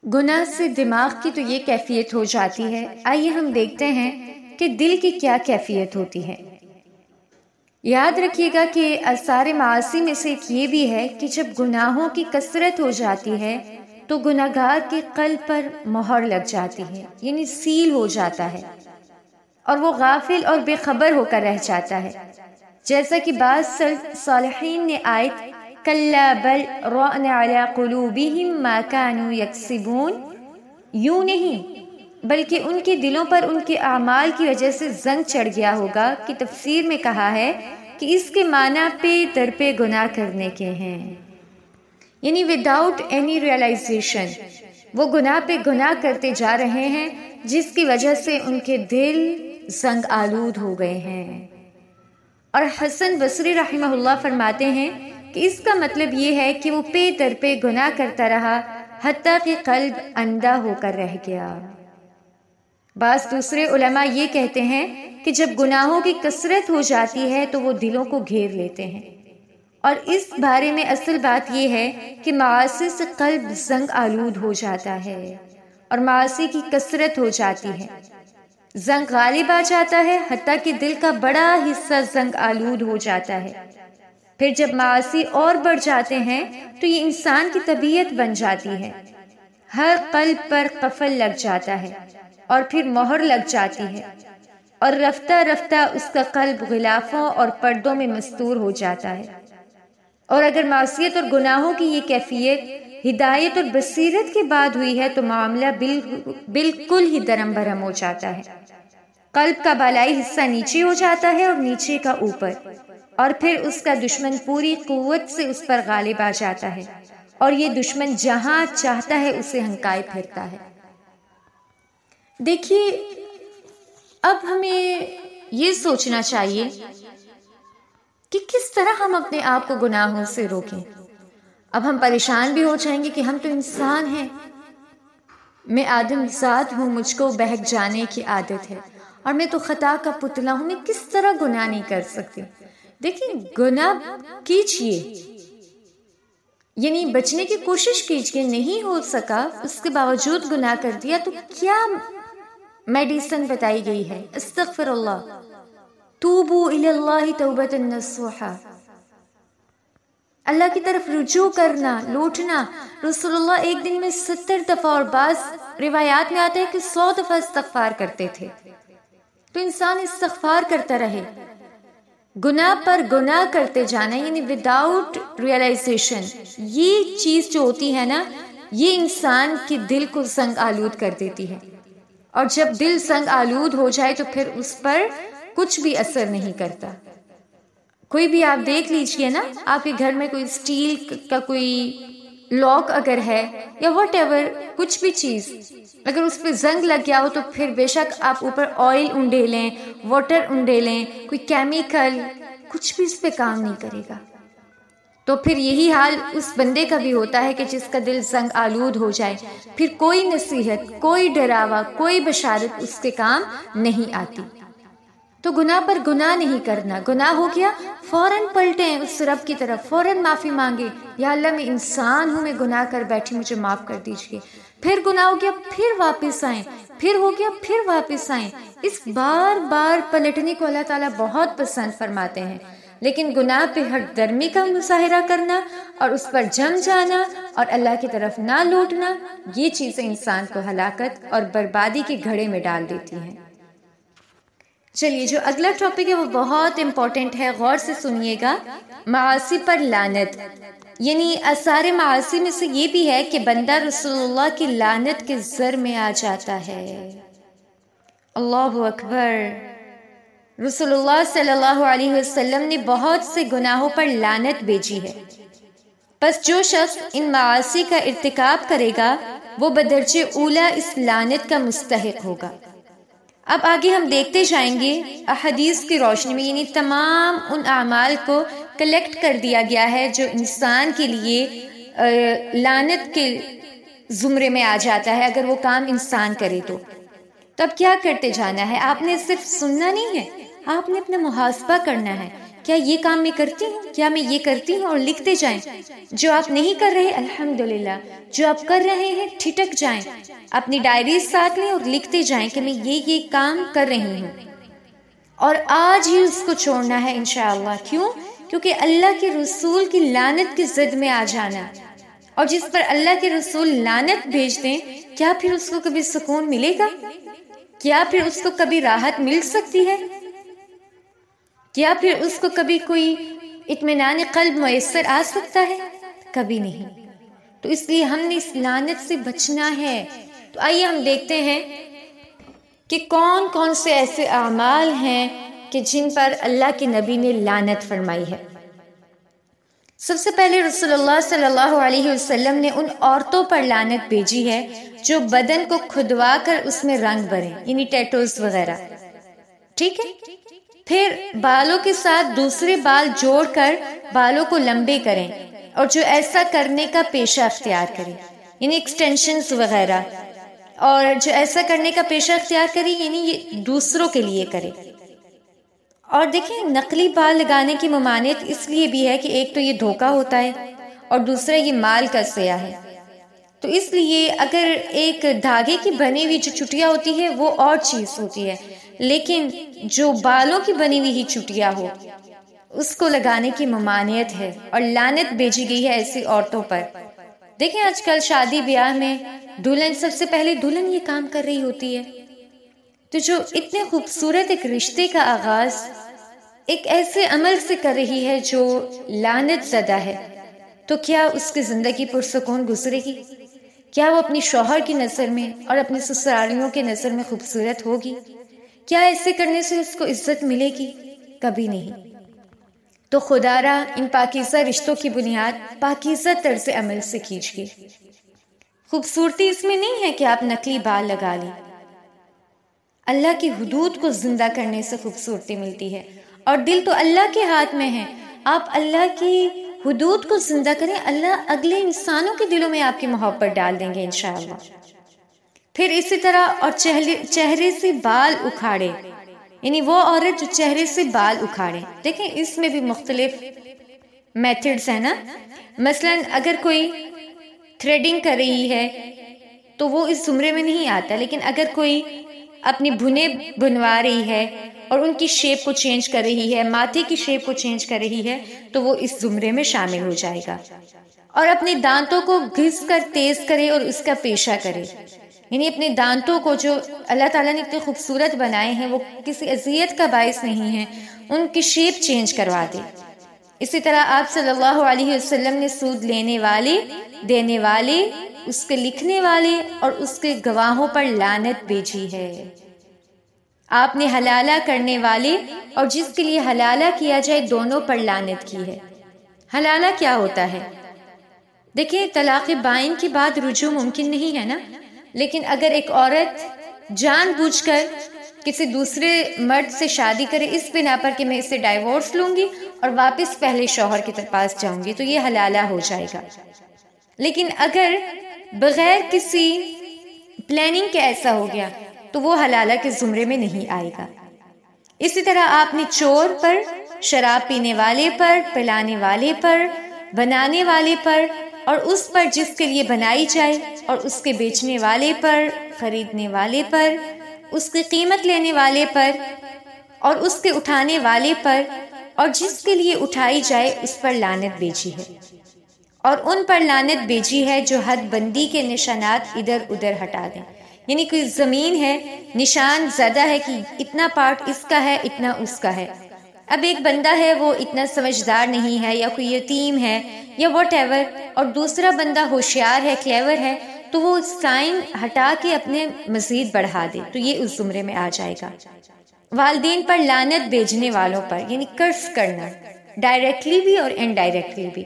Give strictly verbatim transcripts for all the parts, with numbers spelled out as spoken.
گناہ سے دماغ کی تو یہ کیفیت ہو جاتی ہے، آئیے ہم دیکھتے ہیں کہ دل کی کیا کیفیت ہوتی ہے۔ یاد رکھیے گا کہ آثار معاصی میں سے ایک یہ بھی ہے کہ جب گناہوں کی کثرت ہو جاتی ہے تو گناہگار کے قلب پر مہر لگ جاتی ہے، یعنی سیل ہو جاتا ہے، اور وہ غافل اور بے خبر ہو کر رہ جاتا ہے، جیسا کہ بعض صالحین نے آیت کلا بل ران علی قلوبہم ما کانوا یکسبون، یوں نہیں بلکہ ان کے دلوں پر ان کے اعمال کی وجہ سے زنگ چڑھ گیا ہوگا، کہ تفسیر میں کہا ہے کہ اس کے معنی پہ در پہ گناہ کرنے کے ہیں، یعنی وداؤٹ اینی ریئلائزیشن وہ گناہ پہ گناہ کرتے جا رہے ہیں، جس کی وجہ سے ان کے دل زنگ آلود ہو گئے ہیں۔ اور حسن بصری رحمہ اللہ فرماتے ہیں کہ اس کا مطلب یہ ہے کہ وہ پے در پہ گناہ کرتا رہا حتیٰ کہ قلب اندھا ہو کر رہ گیا۔ بعض دوسرے علماء یہ کہتے ہیں کہ جب گناہوں کی کثرت ہو جاتی ہے تو وہ دلوں کو گھیر لیتے ہیں، اور اس بارے میں اصل بات یہ ہے کہ معاصی سے قلب زنگ آلود ہو جاتا ہے اور معاصی کی کثرت ہو جاتی ہے، زنگ غالب آ جاتا ہے، حتیٰ کہ دل کا بڑا حصہ زنگ آلود ہو جاتا ہے۔ پھر جب معاصی اور بڑھ جاتے ہیں تو یہ انسان کی طبیعت بن جاتی ہے، ہر قلب پر قفل لگ جاتا ہے اور پھر مہر لگ جاتی ہے، اور رفتہ رفتہ اس کا قلب غلافوں اور پردوں میں مستور ہو جاتا ہے۔ اور اگر معصیت اور گناہوں کی یہ کیفیت ہدایت اور بصیرت کے بعد ہوئی ہے تو معاملہ بالکل ہی درم برہم ہو جاتا ہے، قلب کا بالائی حصہ نیچے ہو جاتا ہے اور نیچے کا اوپر، اور پھر اس کا دشمن پوری قوت سے اس پر غالب آ جاتا ہے، اور یہ دشمن جہاں چاہتا ہے اسے ہنکائے پھرتا ہے۔ دیکھیے، اب ہمیں یہ سوچنا چاہیے کہ کس طرح ہم اپنے آپ کو گناہوں سے روکیں۔ اب ہم پریشان بھی ہو جائیں گے کہ ہم تو انسان ہیں، میں آدم ذات ہوں، مجھ کو بہک جانے کی عادت ہے، اور میں تو خطا کا پتلا ہوں، میں کس طرح گناہ نہیں کر سکتی۔ دیکھیں، گناہ کیجئے، یعنی بچنے کی کوشش کیجئے، نہیں ہو سکا اس کے باوجود گناہ کر دیا تو کیا میڈیسن بتائی گئی ہے؟ استغفر اللہ، توبوا الی اللہ توبۃ نصوحا، اللہ کی طرف رجوع کرنا، لوٹنا۔ رسول اللہ ایک دن میں ستر دفعہ اور بعض روایات میں آتا ہے کہ سو دفعہ استغفار کرتے تھے، تو انسان استغفار کرتا رہے۔ گناہ پر گناہ کرتے جانا، یعنی وداؤٹ ریئلائزیشن، یہ چیز جو ہوتی ہے نا، یہ انسان کے دل کو زنگ آلود کر دیتی ہے، اور جب دل زنگ آلود ہو جائے تو پھر اس پر کچھ بھی اثر نہیں کرتا۔ کوئی بھی آپ دیکھ لیجئے نا، آپ کے گھر میں کوئی اسٹیل کا کوئی لاک اگر ہے یا واٹ ایور کچھ بھی چیز، اگر اس پہ زنگ لگ گیا ہو تو پھر بے شک آپ اوپر آئل انڈیلیں، واٹر انڈیلیں، کوئی کیمیکل، کچھ بھی اس پہ کام نہیں کرے گا۔ تو پھر یہی حال اس بندے کا بھی ہوتا ہے کہ جس کا دل زنگ آلود ہو جائے، پھر کوئی نصیحت، کوئی ڈراوا، کوئی بشارت اس کے کام نہیں آتی۔ تو گناہ پر گناہ نہیں کرنا، گناہ ہو گیا فوراً پلٹیں اس رب کی طرف، فوراً معافی مانگے، یا اللہ میں انسان ہوں، میں گناہ کر بیٹھی، مجھے معاف کر دیجئے۔ پھر گناہ ہو گیا پھر واپس آئیں، پھر ہو گیا پھر واپس آئیں۔ اس بار بار پلٹنے کو اللہ تعالیٰ بہت پسند فرماتے ہیں، لیکن گناہ پہ ہٹ درمی کا مظاہرہ کرنا اور اس پر جم جانا اور اللہ کی طرف نہ لوٹنا، یہ چیزیں انسان کو ہلاکت اور بربادی کے گھڑے میں ڈال دیتی ہیں۔ چلیے، جو اگلا ٹاپک ہے وہ بہت امپورٹنٹ ہے، غور سے سنیے گا۔ معاصی پر لعنت، یعنی آثار معاصی میں سے یہ بھی ہے کہ بندہ رسول اللہ کی لعنت کے زر میں آ جاتا ہے۔ اللہ اکبر۔ رسول اللہ صلی اللہ علیہ وسلم نے بہت سے گناہوں پر لعنت بھیجی ہے، پس جو شخص ان معاصی کا ارتکاب کرے گا وہ بدرجہ اولا اس لعنت کا مستحق ہوگا۔ اب آگے ہم دیکھتے جائیں گے، احادیث کی روشنی میں، یعنی تمام ان اعمال کو کلیکٹ کر دیا گیا ہے جو انسان کے لیے لعنت کے زمرے میں آ جاتا ہے اگر وہ کام انسان کرے تو۔ تب کیا کرتے جانا ہے؟ آپ نے صرف سننا نہیں ہے، آپ نے اپنا محاسبہ کرنا ہے کیا یہ کام میں کرتی ہوں، کیا میں یہ کرتی ہوں، اور لکھتے جائیں۔ جو آپ نہیں کر رہے الحمدللہ، جو آپ کر رہے ہیں ٹھٹک جائیں، اپنی ڈائری ساتھ لیں اور لکھتے جائیں کہ میں یہ یہ کام کر رہی ہوں، اور آج ہی اس کو چھوڑنا ہے انشاءاللہ۔ کیوں؟ کیونکہ اللہ کے رسول کی لعنت کی زد میں آ جانا، اور جس پر اللہ کے رسول لعنت بھیج دیں، کیا پھر اس کو کبھی سکون ملے گا؟ کیا پھر اس کو کبھی راحت مل سکتی ہے؟ کیا پھر اس کو کبھی کوئی اطمینان قلب میسر آ سکتا ہے؟ کبھی نہیں۔ تو اس لیے ہم نے اس لعنت سے بچنا ہے۔ تو آئیے ہم دیکھتے ہیں کہ کون کون سے ایسے اعمال ہیں کہ جن پر اللہ کے نبی نے لعنت فرمائی ہے۔ سب سے پہلے رسول اللہ صلی اللہ علیہ وسلم نے ان عورتوں پر لعنت بھیجی ہے جو بدن کو کھدوا کر اس میں رنگ بھریں، یعنی ٹیٹوز وغیرہ، ٹھیک ہے؟ پھر بالوں کے ساتھ دوسرے بال جوڑ کر بالوں کو لمبے کریں، اور جو ایسا کرنے کا پیشہ اختیار کریں، یعنی ایکسٹینشنز وغیرہ، اور جو ایسا کرنے کا پیشہ اختیار کریں یعنی یہ دوسروں کے لیے کرے۔ اور دیکھیں، نقلی بال لگانے کی ممانعت اس لیے بھی ہے کہ ایک تو یہ دھوکہ ہوتا ہے، اور دوسرا یہ مال کا ضیاع ہے۔ تو اس لیے اگر ایک دھاگے کی بنی ہوئی جو چٹیا ہوتی ہے وہ اور چیز ہوتی ہے، لیکن جو بالوں کی بنی ہوئی ہی چٹیا ہو اس کو لگانے کی ممانعت ہے، اور لعنت بھیجی گئی ہے ایسی عورتوں پر۔ دیکھیں آج کل شادی بیاہ میں دلہن، سب سے پہلے دلہن یہ کام کر رہی ہوتی ہے، تو جو اتنے خوبصورت ایک رشتے کا آغاز ایک ایسے عمل سے کر رہی ہے جو لعنت زدہ ہے، تو کیا اس کی زندگی پرسکون گزرے گی؟ کیا وہ اپنی شوہر کی نظر میں اور اپنے سسرالیوں کے نظر میں خوبصورت ہوگی؟ کیا ایسے کرنے سے اس کو عزت ملے گی؟ کبھی نہیں۔ تو خدا را ان پاکیزہ رشتوں کی بنیاد پاکیزہ طرز عمل سے کیجیے۔ خوبصورتی اس میں نہیں ہے کہ آپ نقلی بال لگا لیں، اللہ کی حدود کو زندہ کرنے سے خوبصورتی ملتی ہے، اور دل تو اللہ کے ہاتھ میں ہے۔ آپ اللہ کی حدود کو زندہ کریں، اللہ اگلے انسانوں کے دلوں میں آپ کی محبت ڈال دیں گے انشاءاللہ۔ پھر اسی طرح اور چہرے چہرے سے بال اکھاڑے، یعنی وہ عورت جو چہرے سے بال اکھاڑے۔ دیکھیں اس میں بھی مختلف میتھڈز ہیں نا، مثلا اگر کوئی تھریڈنگ کر رہی ہے تو وہ اس زمرے میں نہیں آتا، لیکن اگر کوئی اپنی بھنے بنوا رہی ہے اور ان کی شیپ کو چینج کر رہی ہے، ماتھے کی شیپ کو چینج کر رہی ہے، تو وہ اس زمرے میں شامل ہو جائے گا۔ اور اپنے دانتوں کو گھس کر تیز کرے اور اس کا پیشہ کرے، یعنی اپنے دانتوں کو جو اللہ تعالیٰ نے اتنے خوبصورت بنائے ہیں وہ کسی اذیت کا باعث نہیں ہے، ان کی شیپ چینج کروا دے۔ اسی طرح آپ صلی اللہ علیہ وسلم نے سود لینے والے، دینے والے، اس کے لکھنے والے اور اس کے گواہوں پر لعنت بھیجی ہے۔ آپ نے حلالہ کرنے والے اور جس کے لیے حلالہ کیا جائے دونوں پر لعنت کی ہے۔ حلالہ کیا ہوتا ہے؟ دیکھیں طلاق بائن کے بعد رجوع ممکن نہیں ہے نا، لیکن اگر ایک عورت جان بوجھ کر کسی دوسرے مرد سے شادی کرے اس بنا پر کہ میں اسے ڈائیورس لوں گی اور واپس پہلے شوہر کے پاس جاؤں گی، تو یہ حلالہ ہو جائے گا۔ لیکن اگر بغیر کسی پلاننگ کے ایسا ہو گیا تو وہ حلالہ کے زمرے میں نہیں آئے گا۔ اسی طرح آپ نے چور پر، شراب پینے والے پر، پلانے والے پر، بنانے والے پر اور اس پر جس کے لیے بنائی جائے اور اس کے بیچنے والے پر، خریدنے والے پر، اس کی قیمت لینے والے پر اور اس کے اٹھانے والے پر اور جس کے لیے اٹھائی جائے اس پر لعنت بھیجی ہے، اور ان پر لعنت بھیجی ہے جو حد بندی کے نشانات ادھر ادھر ہٹا دیں۔ یعنی کوئی زمین ہے، نشان زدہ ہے کہ اتنا پارٹ اس کا ہے، اتنا اس کا ہے۔ اب ایک بندہ ہے وہ اتنا سمجھدار نہیں ہے، یا کوئی یتیم ہے یا واٹ ایور، اور دوسرا بندہ ہوشیار ہے، کلیور ہے، تو وہ سائن ہٹا کے اپنے مزید بڑھا دے، تو یہ اس زمرے میں آ جائے گا۔ والدین پر لعنت بھیجنے والوں پر، یعنی کرس کرنا، ڈائریکٹلی بھی اور انڈائریکٹلی بھی۔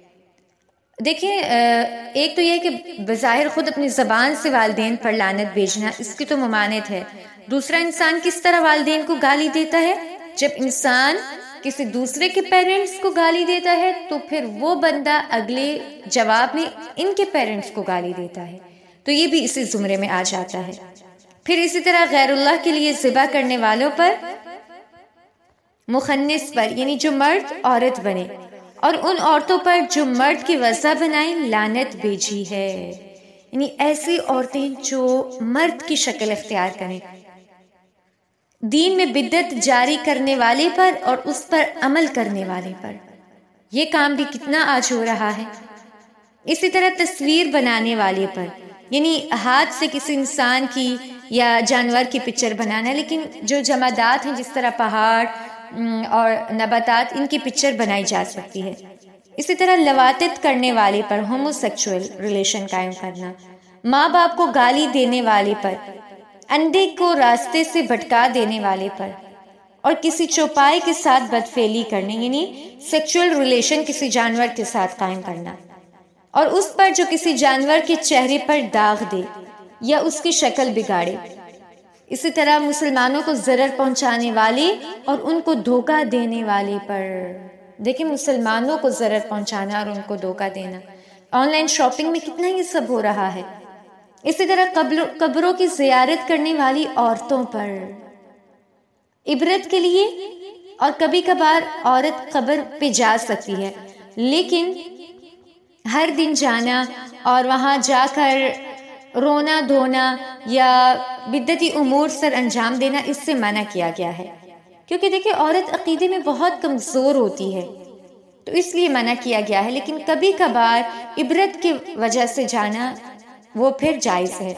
دیکھیں ایک تو یہ کہ بظاہر خود اپنی زبان سے والدین پر لعنت بھیجنا، اس کی تو ممانعت ہے۔ دوسرا، انسان کس طرح والدین کو گالی دیتا ہے؟ جب انسان کسی دوسرے کے پیرنٹس کو گالی دیتا ہے تو پھر وہ بندہ اگلے جواب میں ان کے پیرنٹس کو گالی دیتا ہے، تو یہ بھی اسی زمرے میں آ جاتا ہے۔ پھر اسی طرح غیر اللہ کے لیے ذبح کرنے والوں پر، مخنث پر یعنی جو مرد عورت بنے، اور ان عورتوں پر جو مرد کی وضع بنائیں لعنت بھیجی ہے، یعنی ایسی عورتیں جو مرد کی شکل اختیار کریں، دین میں بدعت جاری کرنے والے پر اور اس پر عمل کرنے والے پر۔ یہ کام بھی کتنا آج ہو رہا ہے۔ اسی طرح تصویر بنانے والے پر، یعنی ہاتھ سے کسی انسان کی یا جانور کی پکچر بنانا، لیکن جو جمادات ہیں جس طرح پہاڑ اور نباتات، ان کی پکچر بنائی جا سکتی ہے۔ اسی طرح لواطت کرنے والے پر، ہومو سیکچول ریلیشن قائم کرنا، ماں باپ کو گالی دینے والے پر، اندھے کو راستے سے بھٹکا دینے والے پر، اور کسی چوپائے کے ساتھ بدفعلی کرنے، یعنی سیکچول ریلیشن کسی جانور کے ساتھ قائم کرنا، اور اس پر جو کسی جانور کے چہرے پر داغ دے یا اس کی شکل بگاڑے۔ اسی طرح مسلمانوں کو ضرر پہنچانے والے اور ان کو دھوکہ دینے والے پر۔ دیکھیں مسلمانوں کو ضرر پہنچانا اور ان کو دھوکہ دینا، آن لائن شاپنگ میں کتنا یہ سب ہو رہا ہے۔ اسی طرح قبروں کی زیارت کرنے والی عورتوں پر، عبرت کے لیے، اور کبھی کبھار عورت قبر پہ جا سکتی ہے، لیکن ہر دن جانا اور وہاں جا کر رونا دھونا یا بدعتی امور سر انجام دینا، اس سے منع کیا گیا ہے، کیونکہ دیکھیں عورت عقیدے میں بہت کمزور ہوتی ہے، تو اس لیے منع کیا گیا ہے۔ لیکن کبھی کبھار عبرت کی وجہ سے جانا وہ پھر جائز ہے۔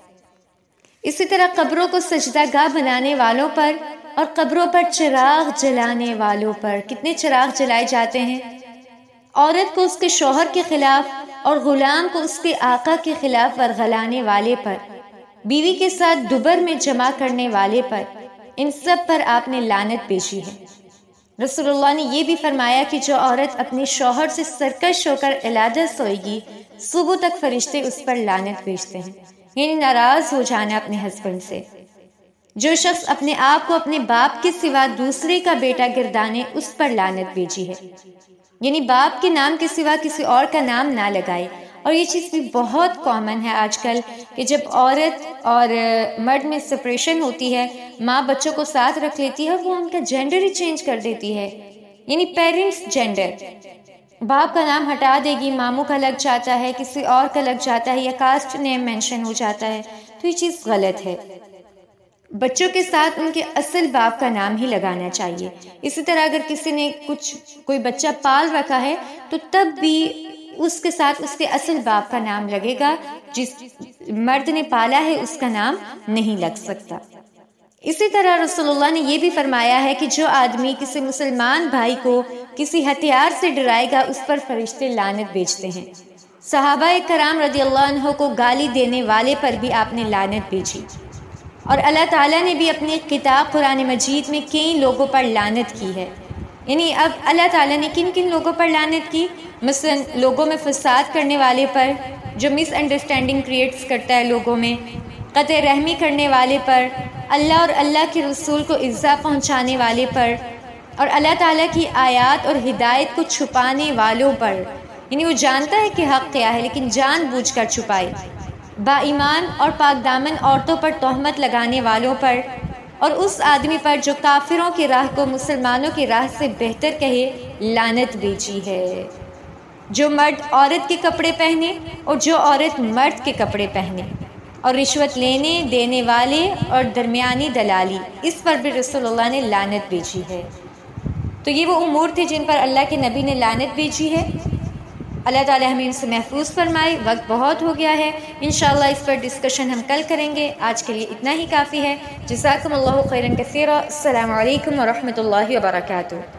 اسی طرح قبروں کو سجدہ گاہ بنانے والوں پر اور قبروں پر چراغ جلانے والوں پر، کتنے چراغ جلائے جاتے ہیں۔ عورت کو اس کے شوہر کے خلاف اور غلام کو اس کے آقا کے خلاف ورغلانے والے پر، بیوی کے ساتھ دبر میں جمع کرنے والے پر، ان سب پر آپ نے لعنت بھیجی ہے۔ رسول اللہ نے یہ بھی فرمایا کہ جو عورت اپنے شوہر سے سرکش ہو کر علیحدہ سوئے گی، صبح تک فرشتے اس پر لعنت بھیجتے ہیں، یعنی ناراض ہو جانا اپنے ہسبینڈ سے۔ جو شخص اپنے آپ کو اپنے باپ کے سوا دوسرے کا بیٹا گردانے، اس پر لعنت بھیجی ہے، یعنی باپ کے نام کے سوا کسی اور کا نام نہ لگائے۔ اور یہ چیز بھی بہت کامن ہے آج کل کہ جب عورت اور مرد میں سپریشن ہوتی ہے، ماں بچوں کو ساتھ رکھ لیتی ہے اور وہ ان کا جینڈر ہی چینج کر دیتی ہے، یعنی پیرنٹس جینڈر، باپ کا نام ہٹا دے گی، ماموں کا لگ جاتا ہے، کسی اور کا لگ جاتا ہے، یا کاسٹ نیم مینشن ہو جاتا ہے، تو یہ چیز غلط ہے۔ بچوں کے ساتھ ان کے اصل باپ کا نام ہی لگانا چاہیے۔ اسی طرح اگر کسی نے کچھ کوئی بچہ پال رکھا ہے تو تب بھی اس کے ساتھ اس کے اصل باپ کا نام لگے گا، جس مرد نے پالا ہے اس کا نام نہیں لگ سکتا۔ اسی طرح رسول اللہ نے یہ بھی فرمایا ہے کہ جو آدمی کسی مسلمان بھائی کو کسی ہتھیار سے ڈرائے گا، اس پر فرشتے لعنت بھیجتے ہیں۔ صحابہ کرام رضی اللہ عنہ کو گالی دینے والے پر بھی آپ نے لعنت بھیجی، اور اللہ تعالیٰ نے بھی اپنی کتاب قرآن مجید میں کئی لوگوں پر لعنت کی ہے۔ یعنی اب اللہ تعالیٰ نے کن کن لوگوں پر لعنت کی؟ مثلا لوگوں میں فساد کرنے والے پر، جو مس انڈرسٹینڈنگ کریٹس کرتا ہے لوگوں میں، قطع رحمی کرنے والے پر، اللہ اور اللہ کے رسول کو ایذا پہنچانے والے پر، اور اللہ تعالیٰ کی آیات اور ہدایت کو چھپانے والوں پر، یعنی وہ جانتا ہے کہ حق کیا ہے لیکن جان بوجھ کر چھپائے، با ایمان اور پاک دامن عورتوں پر تہمت لگانے والوں پر، اور اس آدمی پر جو کافروں کی راہ کو مسلمانوں کی راہ سے بہتر کہے، لعنت بھیجی ہے۔ جو مرد عورت کے کپڑے پہنے اور جو عورت مرد کے کپڑے پہنے، اور رشوت لینے دینے والے اور درمیانی دلالی، اس پر بھی رسول اللہ نے لعنت بھیجی ہے۔ تو یہ وہ امور تھے جن پر اللہ کے نبی نے لعنت بھیجی ہے۔ اللہ تعالیٰ ہمیں ان سے محفوظ فرمائے۔ وقت بہت ہو گیا ہے، انشاءاللہ اس پر ڈسکشن ہم کل کریں گے۔ آج کے لیے اتنا ہی کافی ہے۔ جزاکم اللہ خیرا کثیرا۔ السلام علیکم ورحمۃ اللہ وبرکاتہ۔